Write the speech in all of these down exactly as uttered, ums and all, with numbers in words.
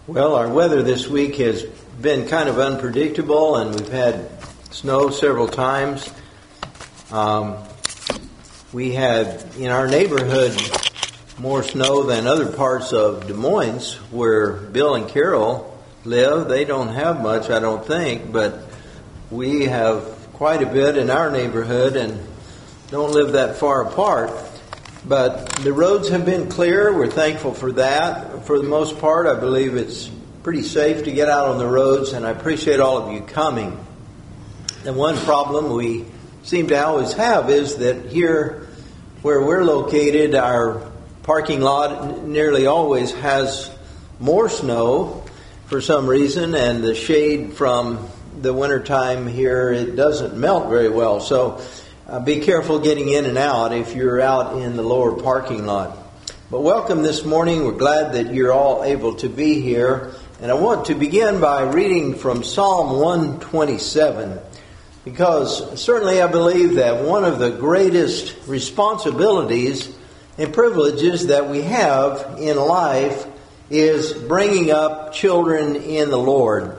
Well, our weather this week has been kind of unpredictable, and we've had snow several times. Um, we had in our neighborhood more snow than other parts of Des Moines, where Bill and Carol live. They don't have much, I don't think, but we have quite a bit in our neighborhood and don't live that far apart. But the roads have been clear. We're thankful for that. For the most part, I believe it's pretty safe to get out on the roads, and I appreciate all of you coming. And one problem we seem to always have is that here where we're located, our parking lot nearly always has more snow for some reason, and the shade from the wintertime here, it doesn't melt very well. So Uh, be careful getting in and out if you're out in the lower parking lot. But welcome this morning. We're glad that you're all able to be here. And I want to begin by reading from Psalm one twenty-seven, because certainly I believe that one of the greatest responsibilities and privileges that we have in life is bringing up children in the Lord.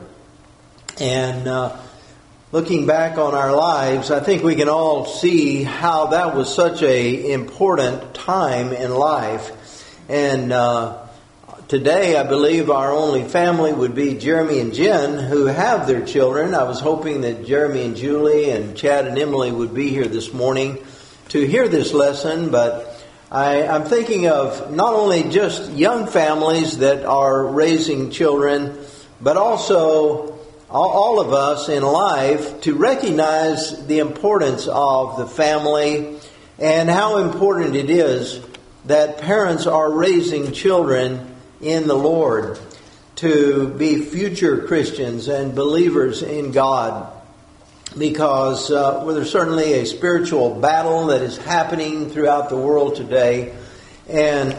And uh Looking back on our lives, I think we can all see how that was such a important time in life. And uh, today, I believe our only family would be Jeremy and Jen, who have their children. I was hoping that Jeremy and Julie and Chad and Emily would be here this morning to hear this lesson. But I, I'm thinking of not only just young families that are raising children, but also all of us in life to recognize the importance of the family and how important it is that parents are raising children in the Lord to be future Christians and believers in God. Because uh, well, there's certainly a spiritual battle that is happening throughout the world today. And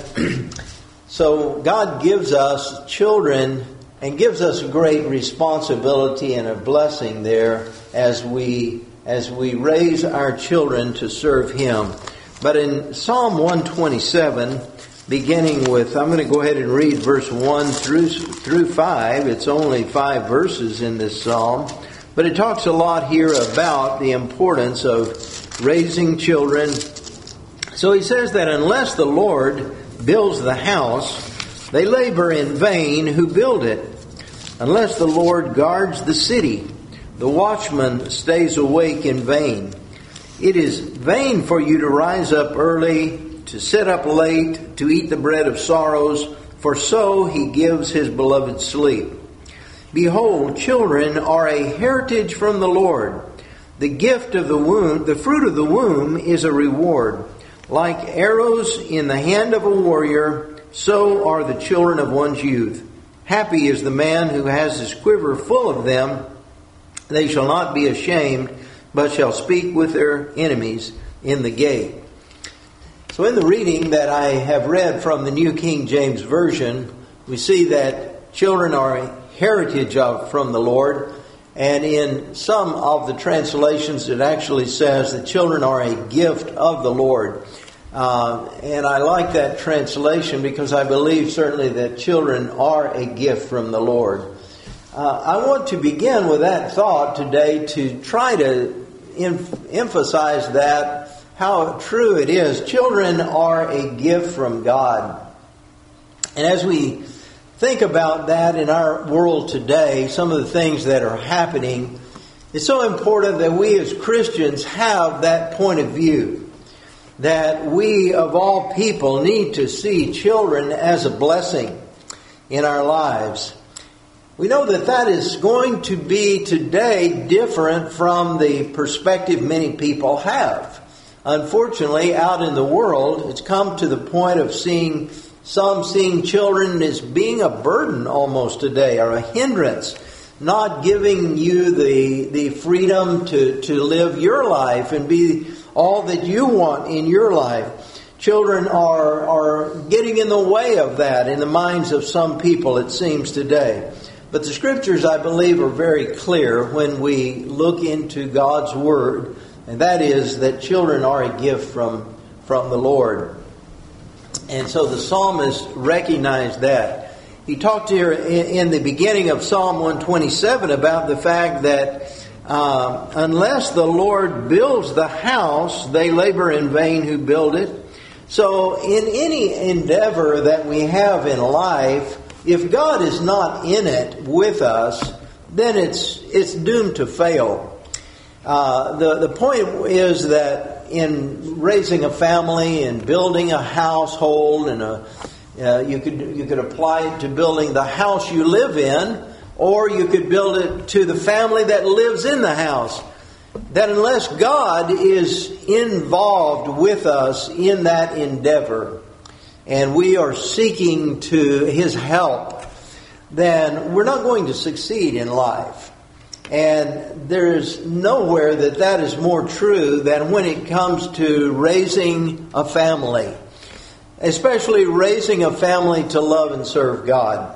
so God gives us children and gives us a great responsibility and a blessing there as we as we raise our children to serve Him. But in Psalm one twenty-seven, beginning with, I'm going to go ahead and read verse one through through five. It's only five verses in this psalm, but it talks a lot here about the importance of raising children. So he says that unless the Lord builds the house, they labor in vain who build it. Unless the Lord guards the city, the watchman stays awake in vain. It is vain for you to rise up early, to sit up late, to eat the bread of sorrows, for so he gives his beloved sleep. Behold, children are a heritage from the Lord. The gift of the womb, the fruit of the womb is a reward. Like arrows in the hand of a warrior, so are the children of one's youth. Happy is the man who has his quiver full of them. They shall not be ashamed, but shall speak with their enemies in the gate. So in the reading that I have read from the New King James Version, we see that children are a heritage of, from the Lord. And in some of the translations, it actually says that children are a gift of the Lord. Uh, and I like that translation because I believe certainly that children are a gift from the Lord. Uh, I want to begin with that thought today to try to em- emphasize that, how true it is. Children are a gift from God. And as we think about that in our world today, some of the things that are happening, it's so important that we as Christians have that point of view. That we, of all people, need to see children as a blessing in our lives. We know that that is going to be today different from the perspective many people have. Unfortunately, out in the world, it's come to the point of seeing some seeing children as being a burden almost today, or a hindrance, not giving you the the freedom to, to live your life and be all that you want in your life. Children are are getting in the way of that in the minds of some people, it seems, today. But the Scriptures, I believe, are very clear when we look into God's Word, and that is that children are a gift from, from the Lord. And so the psalmist recognized that. he talked here in the beginning of Psalm one twenty-seven about the fact that uh, unless the Lord builds the house, they labor in vain who build it. So in any endeavor that we have in life, if God is not in it with us, then it's it's doomed to fail. Uh, the, the point is that in raising a family and building a household, and a, uh, you could you could apply it to building the house you live in, or you could build it to the family that lives in the house. That unless God is involved with us in that endeavor, and we are seeking to His help, then we're not going to succeed in life. And there's nowhere that that is more true than when it comes to raising a family, especially raising a family to love and serve God.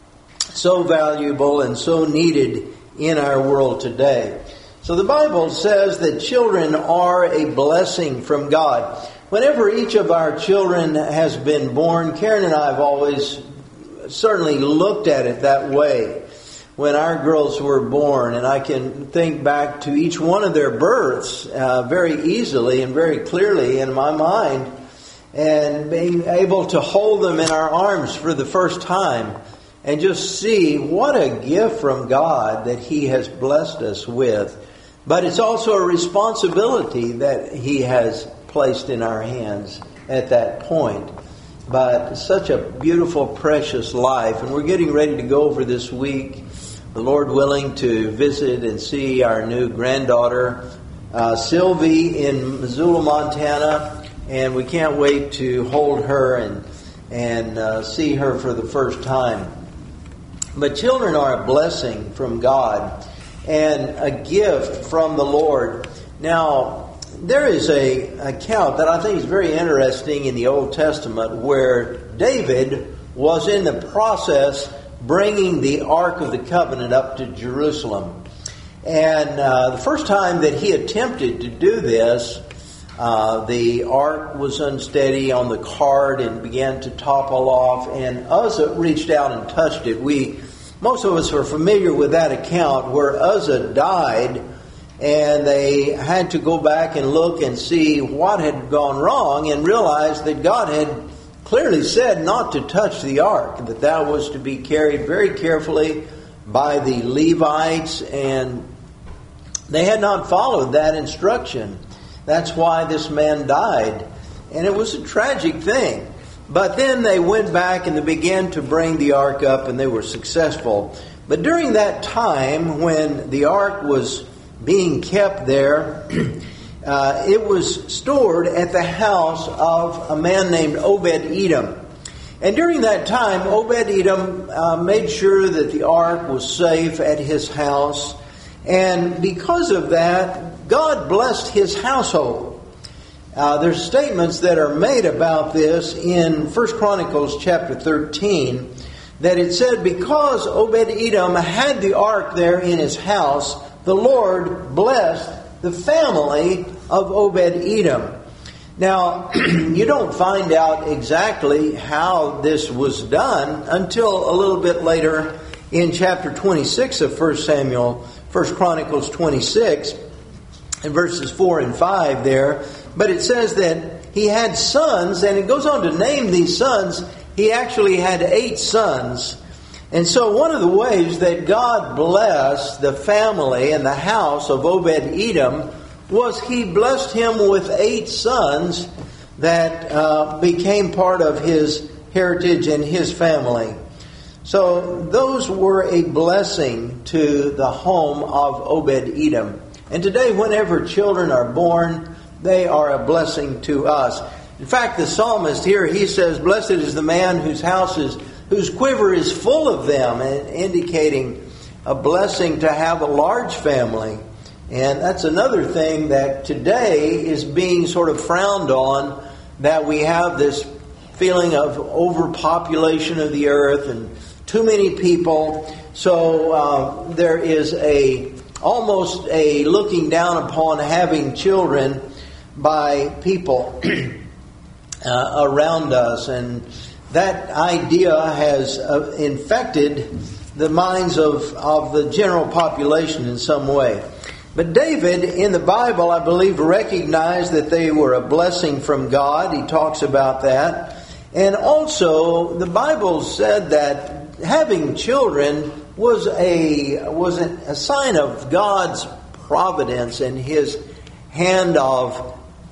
So valuable and so needed in our world today. So the Bible says that children are a blessing from God. Whenever each of our children has been born, Karen and I have always certainly looked at it that way. When our girls were born, and I can think back to each one of their births uh, very easily and very clearly in my mind, and being able to hold them in our arms for the first time and just see what a gift from God that He has blessed us with. But it's also a responsibility that He has placed in our hands at that point. But such a beautiful, precious life. And we're getting ready to go over this week, the Lord willing, to visit and see our new granddaughter, uh, Sylvie, in Missoula, Montana. And we can't wait to hold her and, and uh, see her for the first time. But children are a blessing from God and a gift from the Lord. Now, there is a account that I think is very interesting in the Old Testament where David was in the process bringing the Ark of the Covenant up to Jerusalem. And uh, the first time that he attempted to do this, uh, the Ark was unsteady on the cart and began to topple off, and Uzzah reached out and touched it. We Most of us are familiar with that account where Uzzah died, and they had to go back and look and see what had gone wrong and realize that God had clearly said not to touch the ark, that that was to be carried very carefully by the Levites, and they had not followed that instruction. That's why this man died, and it was a tragic thing. But then they went back and they began to bring the ark up, and they were successful. But during that time when the ark was being kept there, uh, it was stored at the house of a man named Obed-Edom. And during that time, Obed-Edom uh, made sure that the ark was safe at his house. And because of that, God blessed his household. Uh, there's statements that are made about this in First Chronicles chapter thirteen, that it said, because Obed-Edom had the ark there in his house, the Lord blessed the family of Obed-Edom. Now, you don't find out exactly how this was done until a little bit later in chapter twenty-six of First Samuel, First Chronicles twenty-six, in verses four and five there. But it says that he had sons, and it goes on to name these sons. He actually had eight sons. And so one of the ways that God blessed the family and the house of Obed-Edom was He blessed him with eight sons that uh, became part of his heritage and his family. So those were a blessing to the home of Obed-Edom. And today, whenever children are born, they are a blessing to us. In fact, the psalmist here, he says, blessed is the man whose house is, whose quiver is full of them, and indicating a blessing to have a large family. And that's another thing that today is being sort of frowned on, that we have this feeling of overpopulation of the earth and too many people. So uh, there is a almost a looking down upon having children by people uh, around us. And that idea has uh, infected the minds of, of the general population in some way. But David, in the Bible, I believe, recognized that they were a blessing from God. He talks about that. And also, the Bible said that having children was a was a sign of God's providence and His hand of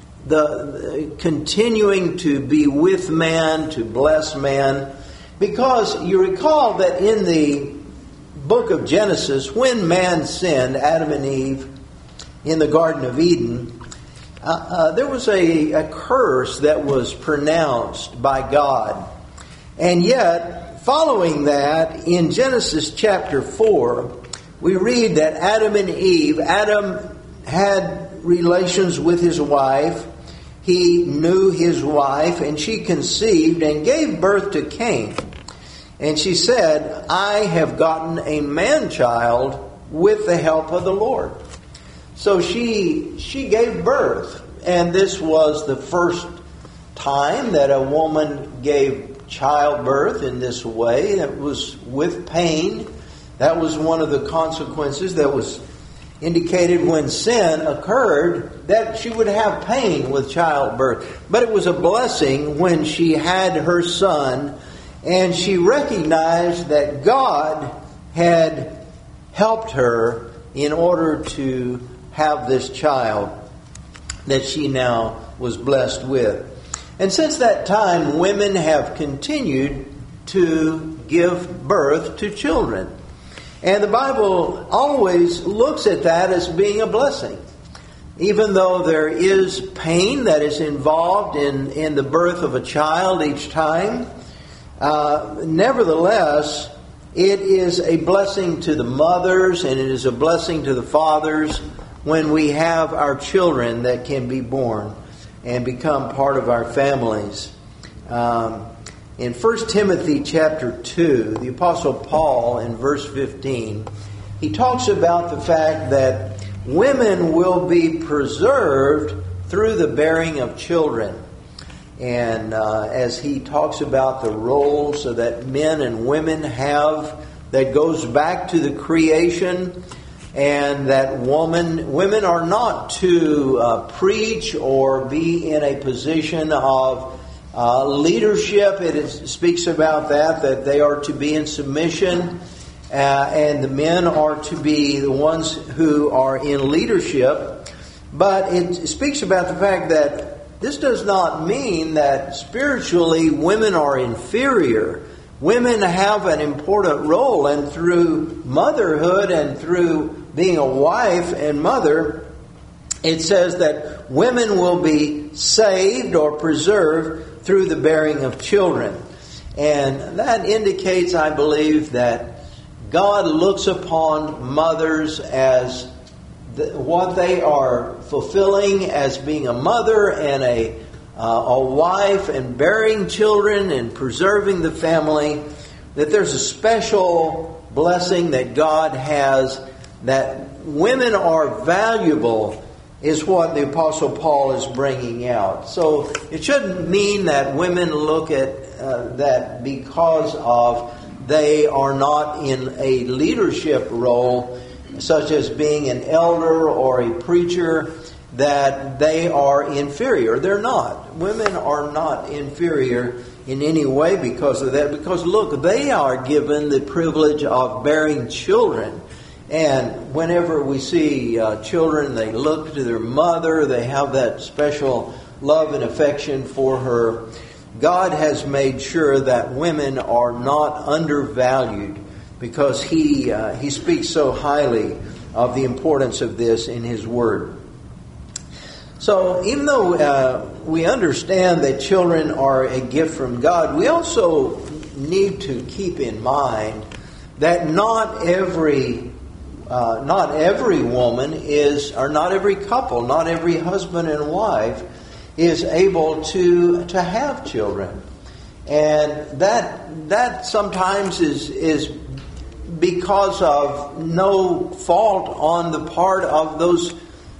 the continuing to be with man, to bless man. Because you recall that in the book of Genesis, when man sinned, Adam and Eve, in the Garden of Eden, uh, uh, there was a, a curse that was pronounced by God. And yet, following that, in Genesis chapter four, we read that Adam and Eve, Adam had relations with his wife. He knew his wife, and she conceived and gave birth to Cain. And she said, I have gotten a man-child with the help of the Lord. So she she gave birth. And this was the first time that a woman gave childbirth in this way. It was with pain. That was one of the consequences that was indicated when sin occurred, that she would have pain with childbirth. But it was a blessing when she had her son, and she recognized that God had helped her in order to have this child that she now was blessed with. And since that time, women have continued to give birth to children. And the Bible always looks at that as being a blessing. Even though there is pain that is involved in, in the birth of a child each time, uh, nevertheless, it is a blessing to the mothers and it is a blessing to the fathers when we have our children that can be born and become part of our families. Um, in First Timothy chapter two, the Apostle Paul in verse fifteen, he talks about the fact that women will be preserved through the bearing of children. And uh, as he talks about the roles that men and women have, that goes back to the creation, and that woman, women are not to uh, preach or be in a position of uh, leadership. It is, speaks about that, that they are to be in submission, uh, and the men are to be the ones who are in leadership. But it speaks about the fact that this does not mean that spiritually women are inferior. Women have an important role, and through motherhood and through being a wife and mother, it says that women will be saved or preserved through the bearing of children. And that indicates, I believe, that God looks upon mothers as the, what they are fulfilling as being a mother and a uh, a wife and bearing children and preserving the family, that there's a special blessing that God has, that women are valuable, is what the Apostle Paul is bringing out. So it shouldn't mean that women look at uh, that because of they are not in a leadership role, such as being an elder or a preacher, that they are inferior. They're not. Women are not inferior in any way because of that. Because look, they are given the privilege of bearing children. And whenever we see uh, children, they look to their mother. They have that special love and affection for her. God has made sure that women are not undervalued, because He uh, He speaks so highly of the importance of this in His Word. So even though uh, we understand that children are a gift from God, we also need to keep in mind that not every uh, not every woman is, or not every couple, not every husband and wife is able to to have children, and that that sometimes is is because of no fault on the part of those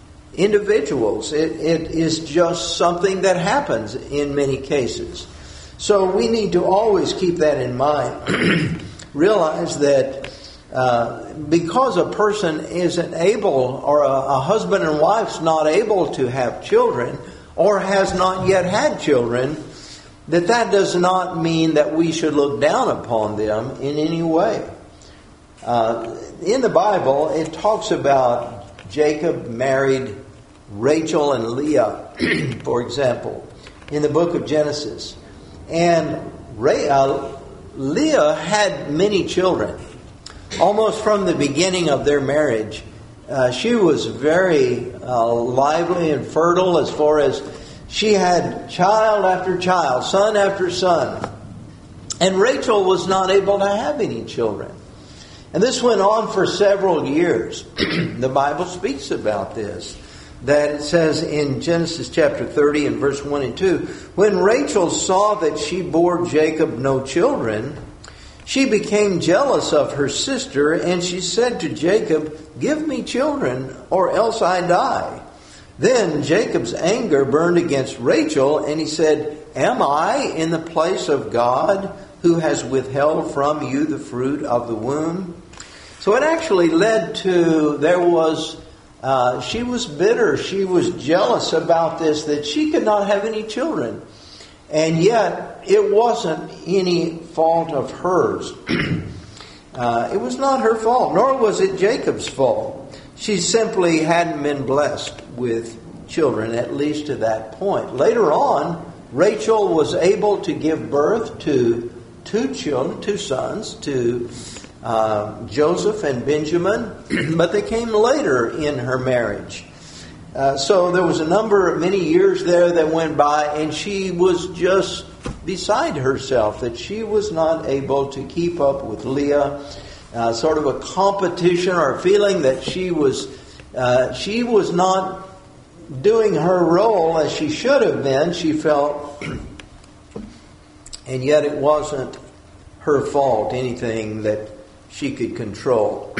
individuals. It, it is just something that happens in many cases. So we need to always keep that in mind. Realize that uh, because a person isn't able, or a, a husband and wife's not able to have children, or has not yet had children, that that does not mean that we should look down upon them in any way. Uh, in the Bible, it talks about Jacob married Rachel and Leah, for example, in the book of Genesis. And Ray, uh, Leah had many children. Almost from the beginning of their marriage, uh, she was very uh, lively and fertile as far as she had child after child, son after son. And Rachel was not able to have any children. And this went on for several years. The Bible speaks about this. That it says in Genesis chapter thirty and verse one and two, when Rachel saw that she bore Jacob no children, she became jealous of her sister, and she said to Jacob, give me children, or else I die. Then Jacob's anger burned against Rachel, and he said, am I in the place of God, who has withheld from you the fruit of the womb? So it actually led to, there was, uh, she was bitter, she was jealous about this, that she could not have any children. And yet, it wasn't any fault of hers. uh, it was not her fault, nor was it Jacob's fault. She simply hadn't been blessed with children, at least to that point. Later on, Rachel was able to give birth to two children, two sons, to uh, Joseph and Benjamin, but they came later in her marriage. Uh, so there was a number, many years there that went by, and she was just beside herself, that she was not able to keep up with Leah. Uh, sort of a competition, or a feeling that she was uh, she was not doing her role as she should have been, she felt, and yet it wasn't her fault, anything that she could control.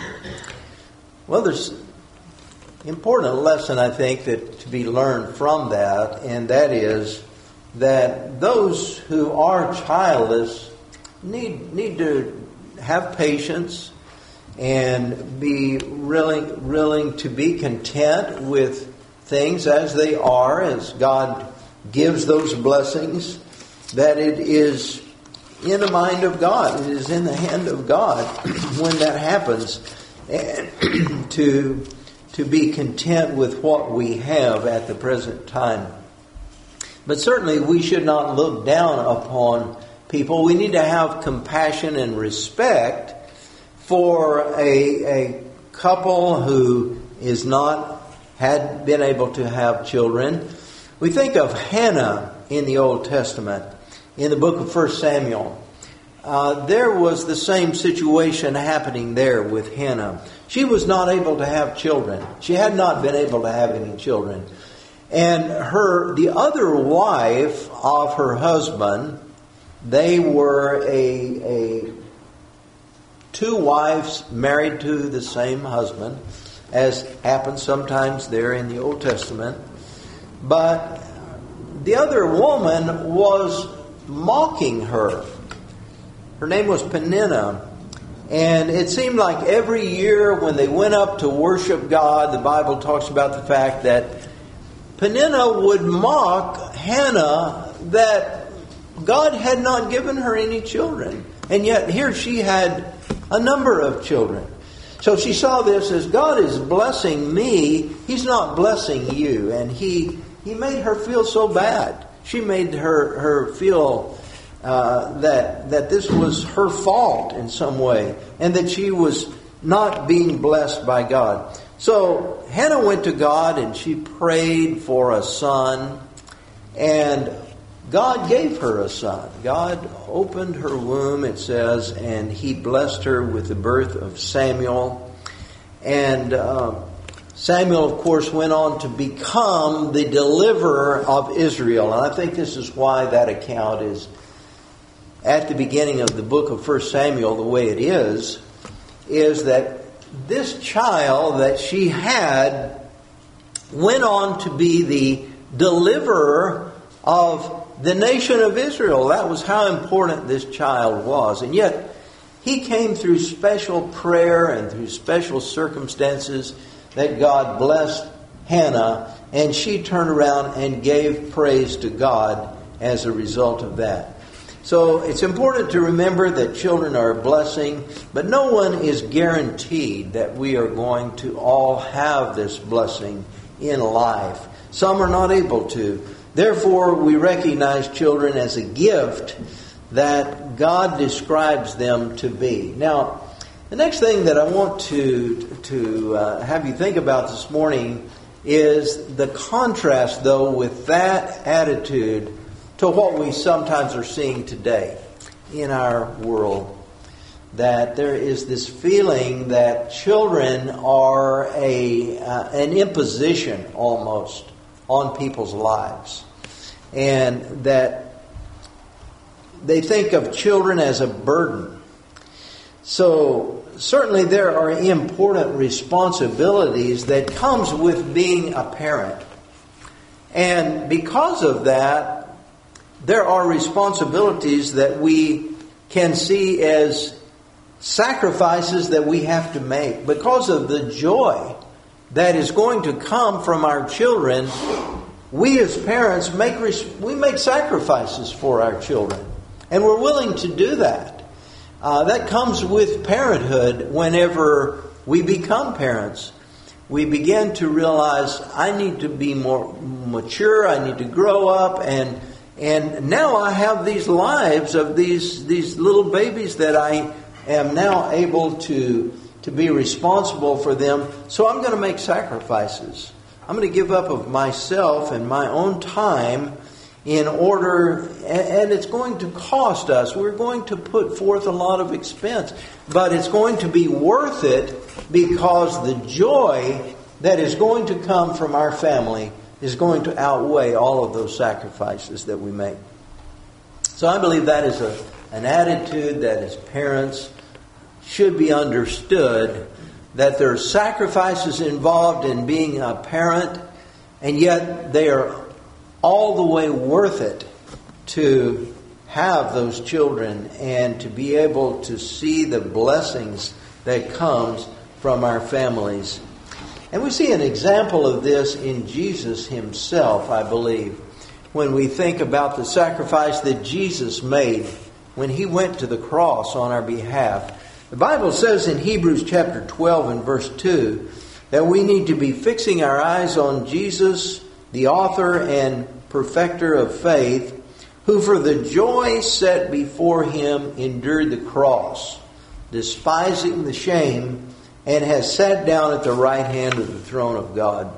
Well, there's an important lesson, I think, that to be learned from that, and that is that those who are childless need need to have patience and be willing, willing to be content with things as they are, as God gives those blessings, that it is in the mind of God, it is in the hand of God when that happens, and to, to be content with what we have at the present time. But certainly we should not look down upon people. We need to have compassion and respect for a, a couple who is not had been able to have children. We think of Hannah in the Old Testament, in the book of First Samuel. Uh, there was the same situation happening there with Hannah. She was not able to have children. She had not been able to have any children. And her, the other wife of her husband, they were a, a two wives married to the same husband, as happens sometimes there in the Old Testament. But the other woman was mocking her. Her name was Peninnah. And it seemed like every year when they went up to worship God, the Bible talks about the fact that Peninnah would mock Hannah that God had not given her any children. And yet here she had a number of children. So she saw this as, God is blessing me, He's not blessing you. And he he made her feel so bad. She made her, her feel uh, that, that this was her fault in some way, and that she was not being blessed by God. So Hannah went to God and she prayed for a son, and God gave her a son. God opened her womb, it says, and He blessed her with the birth of Samuel. And uh, Samuel, of course, went on to become the deliverer of Israel. And I think this is why that account is at the beginning of the book of First Samuel the way it is, is that this child that she had went on to be the deliverer of the nation of Israel. That was how important this child was. And yet, he came through special prayer and through special circumstances that God blessed Hannah, and she turned around and gave praise to God as a result of that. So it's important to remember that children are a blessing, but no one is guaranteed that we are going to all have this blessing in life. Some are not able to. Therefore, we recognize children as a gift that God describes them to be. Now, the next thing that I want to, to uh, have you think about this morning is the contrast, though, with that attitude to what we sometimes are seeing today in our world. That there is this feeling that children are a uh, an imposition almost on people's lives. And that they think of children as a burden. So certainly there are important responsibilities that comes with being a parent. And because of that, there are responsibilities that we can see as sacrifices that we have to make. Because of the joy that is going to come from our children, we as parents make we make sacrifices for our children. And we're willing to do that. Uh, that comes with parenthood. Whenever we become parents, we begin to realize, I need to be more mature, I need to grow up, and and now I have these lives of these these little babies that I am now able to to be responsible for them. So I'm going to make sacrifices. I'm going to give up of myself and my own time in order, and it's going to cost us. We're going to put forth a lot of expense, but it's going to be worth it because the joy that is going to come from our family is going to outweigh all of those sacrifices that we make. So I believe that is a, an attitude that as parents should be understood, that there are sacrifices involved in being a parent, and yet they are all the way worth it to have those children and to be able to see the blessings that comes from our families. And we see an example of this in Jesus himself, I believe, when we think about the sacrifice that Jesus made when he went to the cross on our behalf. The Bible says in Hebrews chapter twelve and verse two that we need to be fixing our eyes on Jesus, the author and perfecter of faith, who for the joy set before him endured the cross, despising the shame, and has sat down at the right hand of the throne of God.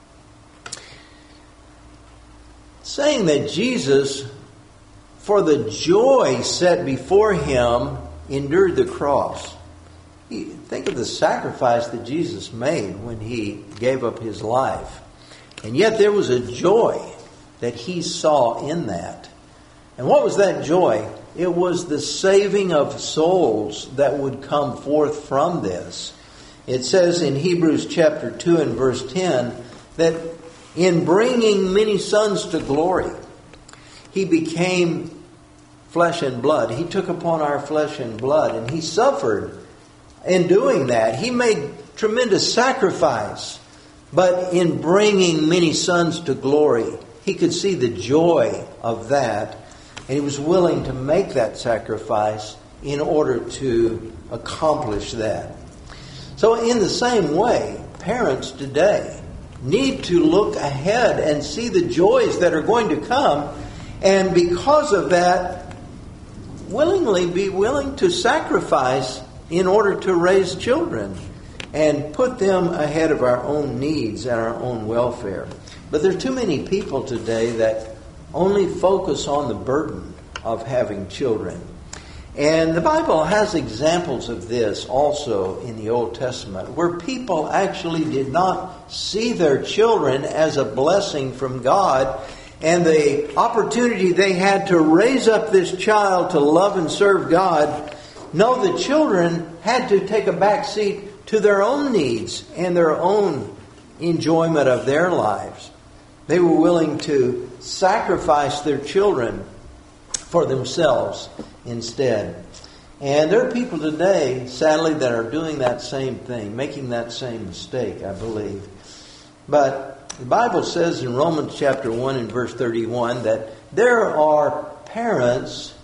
Saying that Jesus, for the joy set before him, endured the cross. Think of the sacrifice that Jesus made when he gave up his life. And yet there was a joy that he saw in that. And what was that joy? It was the saving of souls that would come forth from this. It says in Hebrews chapter two and verse ten that in bringing many sons to glory, he became flesh and blood. He took upon our flesh and blood, and he suffered in doing that. He made tremendous sacrifice. But in bringing many sons to glory, he could see the joy of that, and he was willing to make that sacrifice in order to accomplish that. So in the same way, parents today need to look ahead and see the joys that are going to come, and because of that, willingly be willing to sacrifice in order to raise children and put them ahead of our own needs and our own welfare. But there are too many people today that only focus on the burden of having children. And the Bible has examples of this also in the Old Testament, where people actually did not see their children as a blessing from God, and the opportunity they had to raise up this child to love and serve God. No, the children had to take a back seat to their own needs and their own enjoyment of their lives. They were willing to sacrifice their children for themselves instead. And there are people today, sadly, that are doing that same thing, making that same mistake, I believe. But the Bible says in Romans chapter one and verse thirty-one that there are parents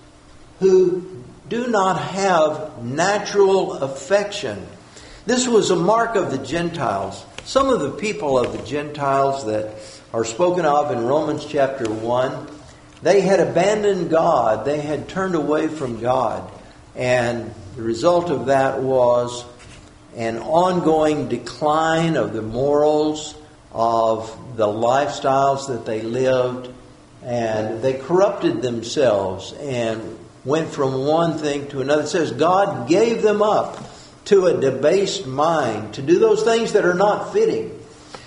who do not have natural affection. This was a mark of the Gentiles. Some of the people of the Gentiles that are spoken of in Romans chapter one, they had abandoned God. They had turned away from God. And the result of that was an ongoing decline of the morals, of the lifestyles that they lived. And they corrupted themselves and went from one thing to another. It says God gave them up to a debased mind, to do those things that are not fitting.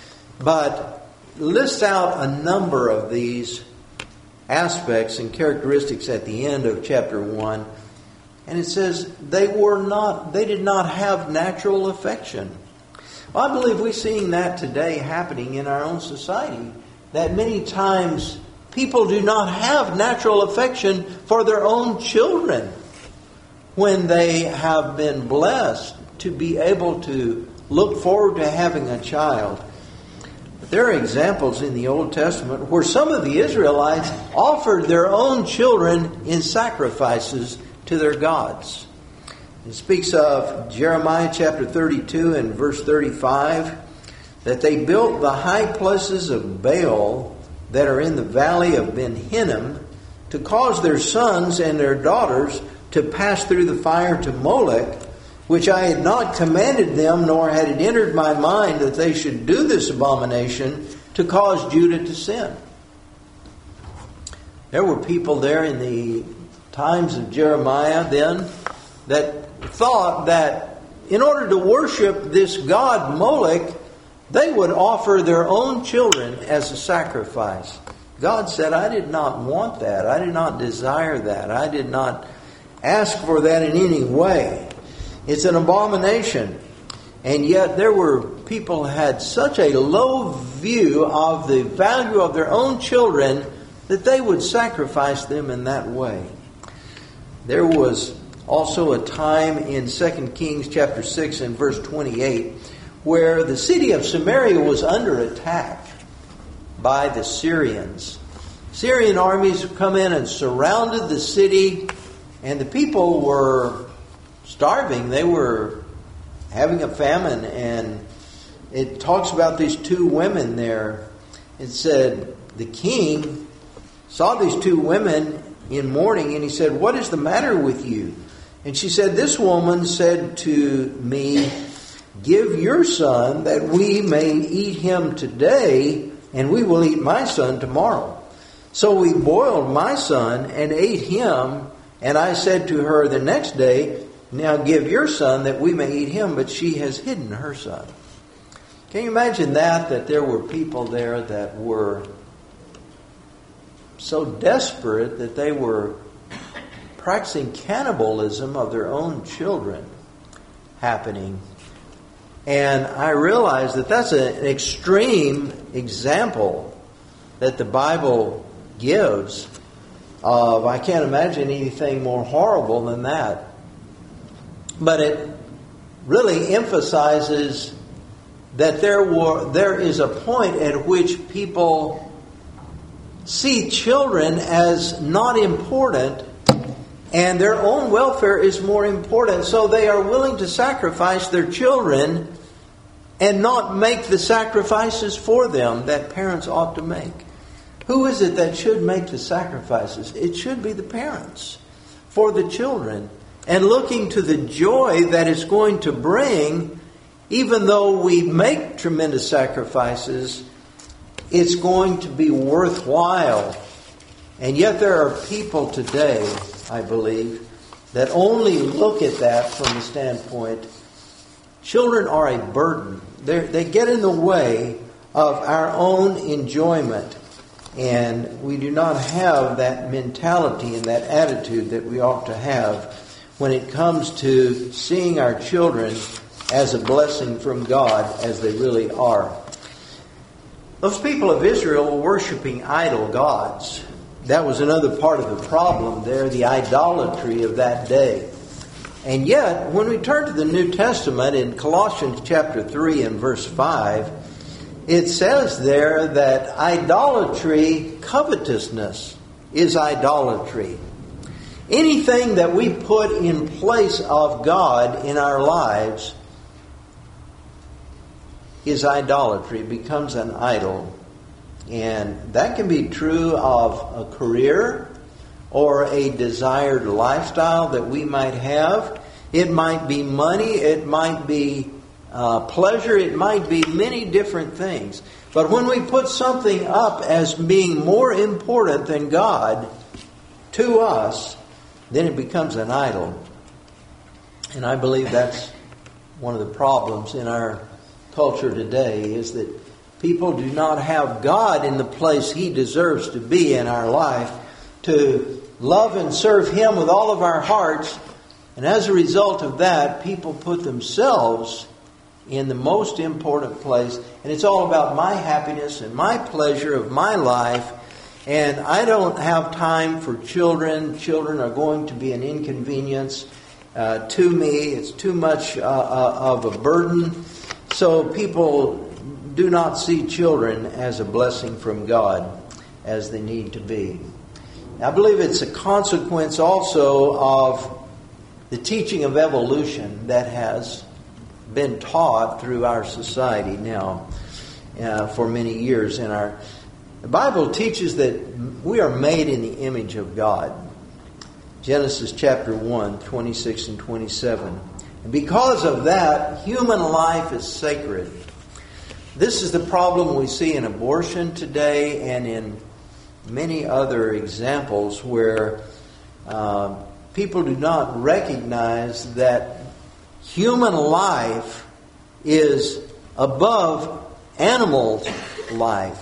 But lists out a number of these aspects and characteristics at the end of chapter one. And it says they were not, they did not have natural affection. Well, I believe we're seeing that today happening in our own society. That many times people do not have natural affection for their own children when they have been blessed to be able to look forward to having a child. There are examples in the Old Testament where some of the Israelites offered their own children in sacrifices to their gods. It speaks of Jeremiah chapter thirty-two and verse thirty-five, that they built the high places of Baal that are in the valley of Ben Hinnom to cause their sons and their daughters to pass through the fire to Molech, which I had not commanded them, nor had it entered my mind that they should do this abomination to cause Judah to sin. There were people there in the times of Jeremiah then that thought that in order to worship this god Molech, they would offer their own children as a sacrifice. God said, I did not want that. I did not desire that. I did not ask for that in any way. It's an abomination. And yet there were people who had such a low view of the value of their own children that they would sacrifice them in that way. There was also a time in Second Kings chapter six and verse twenty-eight where the city of Samaria was under attack by the Syrians. Syrian armies come in and surrounded the city, and the people were starving. They were having a famine, and it talks about these two women there. It said the king saw these two women in mourning, and he said, what is the matter with you? And she said, this woman said to me, give your son that we may eat him today, and we will eat my son tomorrow. So we boiled my son and ate him, and I said to her the next day, now give your son that we may eat him, but she has hidden her son. Can you imagine that, that there were people there that were so desperate that they were practicing cannibalism of their own children happening? And I realize that that's an extreme example that the Bible gives of, I can't imagine anything more horrible than that. But it really emphasizes that there were there is a point at which people see children as not important, and their own welfare is more important. So they are willing to sacrifice their children and not make the sacrifices for them that parents ought to make. Who is it that should make the sacrifices? It should be the parents for the children, and looking to the joy that it's going to bring. Even though we make tremendous sacrifices, it's going to be worthwhile. And yet there are people today, I believe, that only look at that from the standpoint, children are a burden. They're, they get in the way of our own enjoyment. And we do not have that mentality and that attitude that we ought to have when it comes to seeing our children as a blessing from God, as they really are. Those people of Israel were worshiping idol gods. That was another part of the problem there, the idolatry of that day. And yet, when we turn to the New Testament in Colossians chapter three and verse five, it says there that idolatry, covetousness, is idolatry. Anything that we put in place of God in our lives is idolatry. It becomes an idol. And that can be true of a career or a desired lifestyle that we might have. It might be money. It might be uh, pleasure. It might be many different things. But when we put something up as being more important than God to us, then it becomes an idol. And I believe that's one of the problems in our culture today, is that people do not have God in the place He deserves to be in our life, to love and serve Him with all of our hearts. And as a result of that, people put themselves in the most important place. And it's all about my happiness and my pleasure of my life. And I don't have time for children. Children are going to be an inconvenience uh, to me. It's too much uh, uh, of a burden. So people do not see children as a blessing from God as they need to be. I believe it's a consequence also of the teaching of evolution that has been taught through our society now uh, for many years. In our, the Bible teaches that we are made in the image of God. Genesis chapter one, twenty-six and twenty-seven. And because of that, human life is sacred. This is the problem we see in abortion today and in many other examples where uh, people do not recognize that human life is above animal life.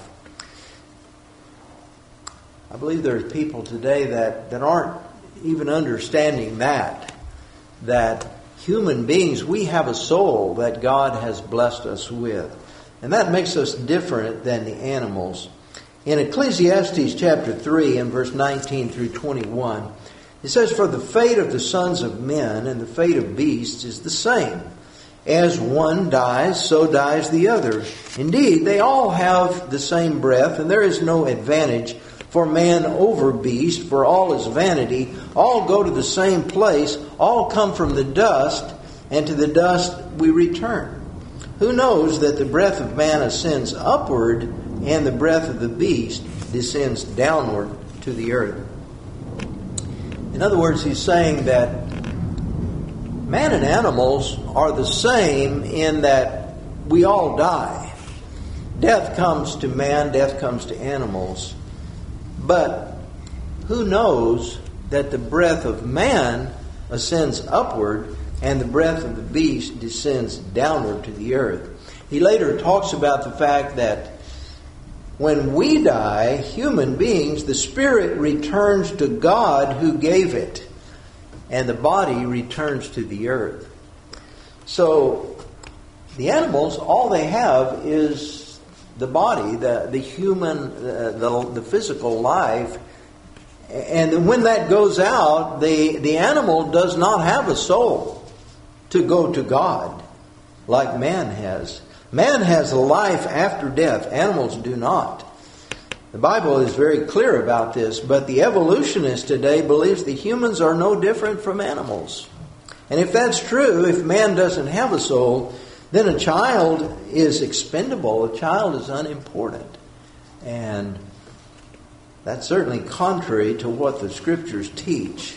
I believe there's people today that, that aren't even understanding that, that human beings, we have a soul that God has blessed us with. And that makes us different than the animals. In Ecclesiastes chapter three and verse nineteen through twenty-one, it says, "For the fate of the sons of men and the fate of beasts is the same. As one dies, so dies the other. Indeed, they all have the same breath, and there is no advantage for man over beast, for all is vanity. All go to the same place, all come from the dust, and to the dust we return. Who knows that the breath of man ascends upward, and the breath of the beast descends downward to the earth?" In other words, he's saying that man and animals are the same in that we all die. Death comes to man, death comes to animals. But who knows that the breath of man ascends upward and the breath of the beast descends downward to the earth? He later talks about the fact that when we die, human beings, the spirit returns to God who gave it, and the body returns to the earth. So the animals, all they have is the body, the, the human, uh, the, the physical life. And when that goes out, the, the animal does not have a soul to go to God like man has. Man has a life after death. Animals do not. The Bible is very clear about this, but the evolutionist today believes that humans are no different from animals. And if that's true, if man doesn't have a soul, then a child is expendable. A child is unimportant. And that's certainly contrary to what the Scriptures teach.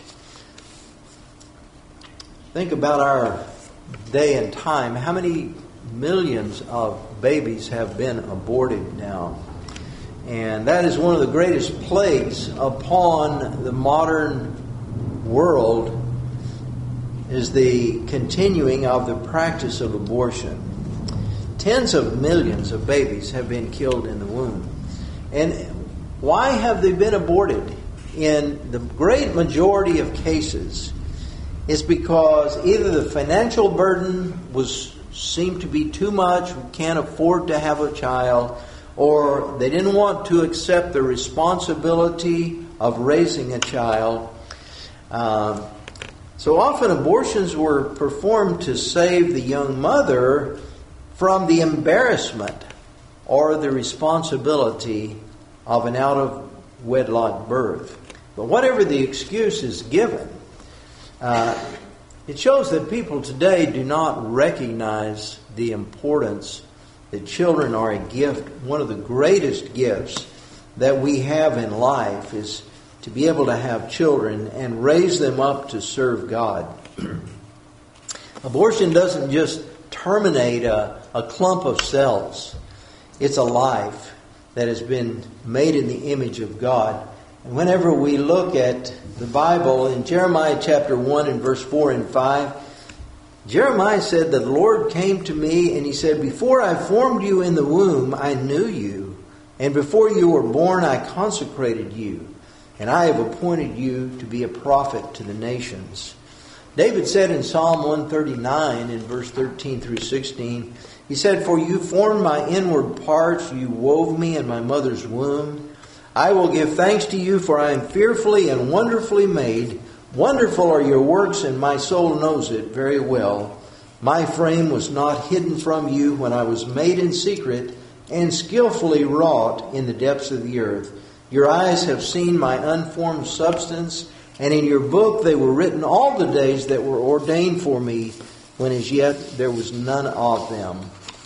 Think about our day and time. How many millions of babies have been aborted now? And that is one of the greatest plagues upon the modern world, is the continuing of the practice of abortion. Tens of millions of babies have been killed in the womb. And why have they been aborted? In the great majority of cases, it's because either the financial burden was seemed to be too much, we can't afford to have a child, or they didn't want to accept the responsibility of raising a child. Uh, so often abortions were performed to save the young mother from the embarrassment or the responsibility of an out-of-wedlock birth. But whatever the excuse is given, uh, it shows that people today do not recognize the importance that children are a gift. One of the greatest gifts that we have in life is to be able to have children and raise them up to serve God. Abortion doesn't just terminate a, a clump of cells. It's a life that has been made in the image of God. And whenever we look at the Bible in Jeremiah chapter one and verse four and five, Jeremiah said that the Lord came to me and he said, "Before I formed you in the womb, I knew you. And before you were born, I consecrated you. And I have appointed you to be a prophet to the nations." David said in Psalm one thirty-nine in verse thirteen through sixteen, he said, "For you formed my inward parts, you wove me in my mother's womb. I will give thanks to you, for I am fearfully and wonderfully made. Wonderful are your works, and my soul knows it very well. My frame was not hidden from you when I was made in secret and skillfully wrought in the depths of the earth. Your eyes have seen my unformed substance, and in your book they were written all the days that were ordained for me, when as yet there was none of them."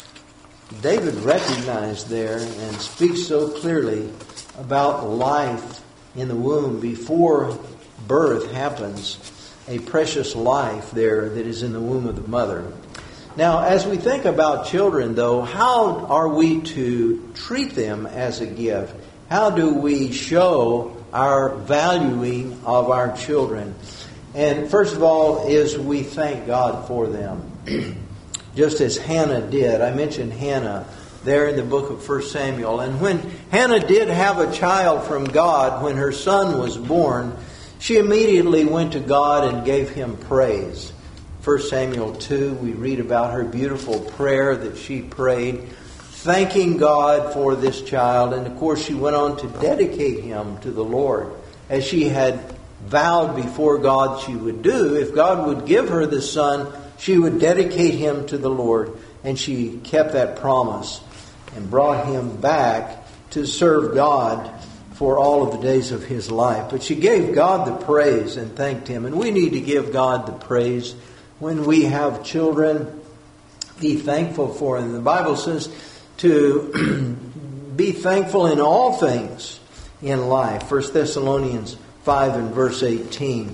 David recognized there and speaks so clearly about life in the womb before birth happens, a precious life there that is in the womb of the mother. Now, as we think about children, though, how are we to treat them as a gift? How do we show our valuing of our children? And first of all is we thank God for them. Just as Hannah did. I mentioned Hannah there in the book of First Samuel. And when Hannah did have a child from God, when her son was born, she immediately went to God and gave him praise. First Samuel two, we read about her beautiful prayer that she prayed, thanking God for this child. And of course she went on to dedicate him to the Lord, as she had vowed before God she would do. If God would give her the son, she would dedicate him to the Lord. And she kept that promise and brought him back to serve God for all of the days of his life. But she gave God the praise and thanked him. And we need to give God the praise when we have children. Be thankful for them. The Bible says to be thankful in all things in life. First Thessalonians five and verse eighteen.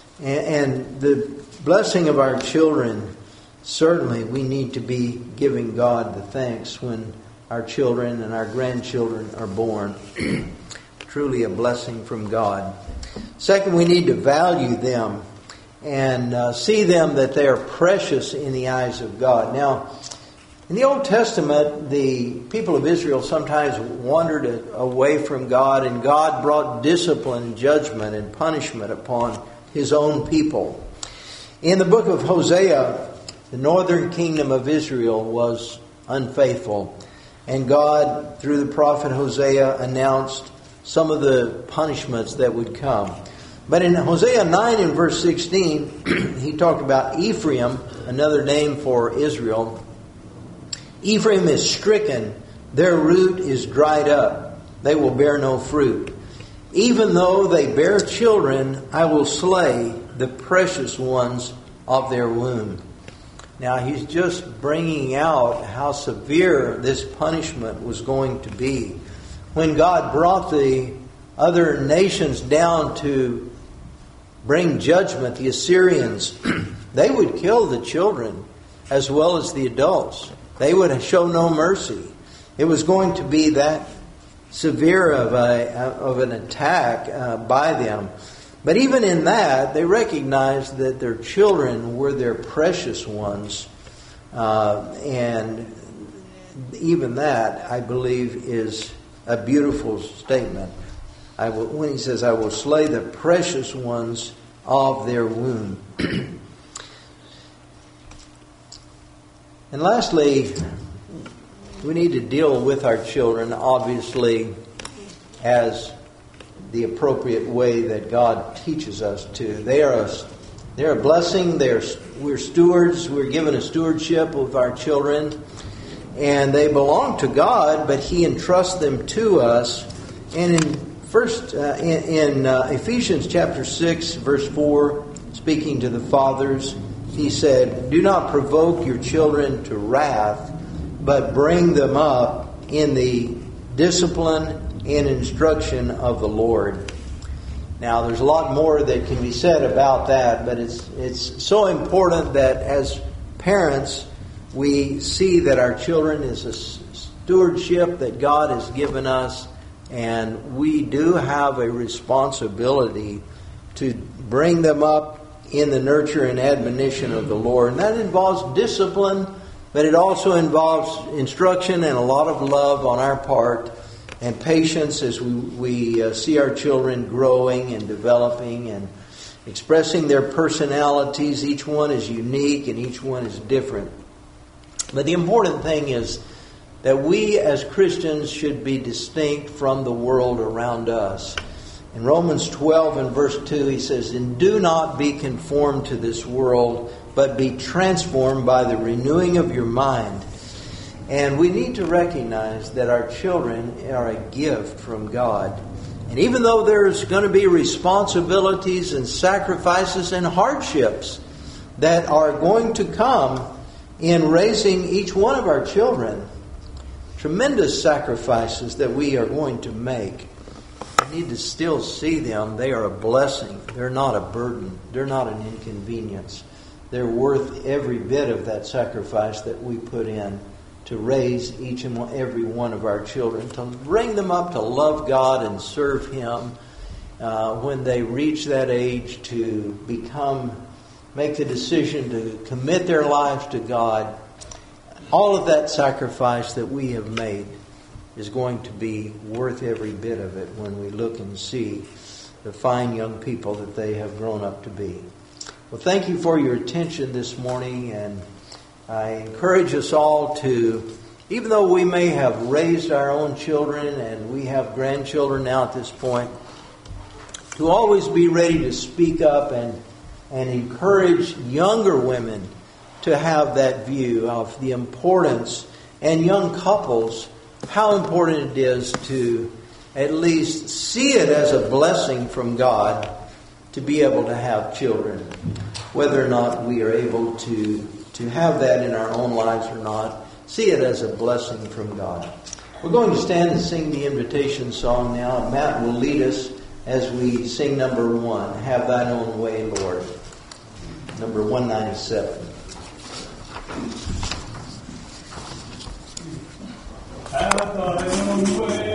And the blessing of our children, certainly we need to be giving God the thanks when our children and our grandchildren are born. Truly a blessing from God. Second, we need to value them and uh, see them that they are precious in the eyes of God. Now, in the Old Testament, the people of Israel sometimes wandered away from God, and God brought discipline, judgment, and punishment upon His own people. In the book of Hosea, the northern kingdom of Israel was unfaithful, and God, through the prophet Hosea, announced some of the punishments that would come. But in Hosea nine and verse sixteen, he talked about Ephraim, another name for Israel. Ephraim is stricken, their root is dried up, they will bear no fruit. Even though they bear children, I will slay the precious ones of their womb. Now he's just bringing out how severe this punishment was going to be. When God brought the other nations down to bring judgment, the Assyrians, they would kill the children as well as the adults. They would show no mercy. It was going to be that severe of a of an attack uh, by them. But even in that, they recognized that their children were their precious ones. Uh, and even that, I believe, is a beautiful statement. I will, when he says, I will slay the precious ones of their womb. And lastly, we need to deal with our children, obviously, as the appropriate way that God teaches us to. They are a, they're a blessing. They're, we're stewards. We're given a stewardship of our children. And they belong to God, but He entrusts them to us. And in first, uh, in, in uh, Ephesians chapter six, verse four, speaking to the fathers, he said, "Do not provoke your children to wrath, but bring them up in the discipline and instruction of the Lord." Now, there's a lot more that can be said about that, but it's it's so important that as parents, we see that our children is a stewardship that God has given us, and we do have a responsibility to bring them up in the nurture and admonition of the Lord. And that involves discipline, but it also involves instruction and a lot of love on our part and patience as we, we uh, see our children growing and developing and expressing their personalities. Each one is unique and each one is different. But the important thing is that we as Christians should be distinct from the world around us. In Romans twelve and verse two, he says, "And do not be conformed to this world, but be transformed by the renewing of your mind." And we need to recognize that our children are a gift from God. And even though there's going to be responsibilities and sacrifices and hardships that are going to come in raising each one of our children, tremendous sacrifices that we are going to make, we need to still see them. They are a blessing. They're not a burden. They're not an inconvenience. They're worth every bit of that sacrifice that we put in to raise each and every one of our children, to bring them up to love God and serve Him uh, when they reach that age to become, make the decision to commit their lives to God. All of that sacrifice that we have made is going to be worth every bit of it when we look and see the fine young people that they have grown up to be. Well, thank you for your attention this morning, and I encourage us all to, even though we may have raised our own children and we have grandchildren now at this point, to always be ready to speak up and, and encourage younger women to have that view of the importance, and young couples, how important it is to at least see it as a blessing from God to be able to have children. Whether or not we are able to, to have that in our own lives or not, see it as a blessing from God. We're going to stand and sing the invitation song now, and Matt will lead us as we sing number one, "Have Thine Own Way, Lord." Number one ninety-seven. Have Thine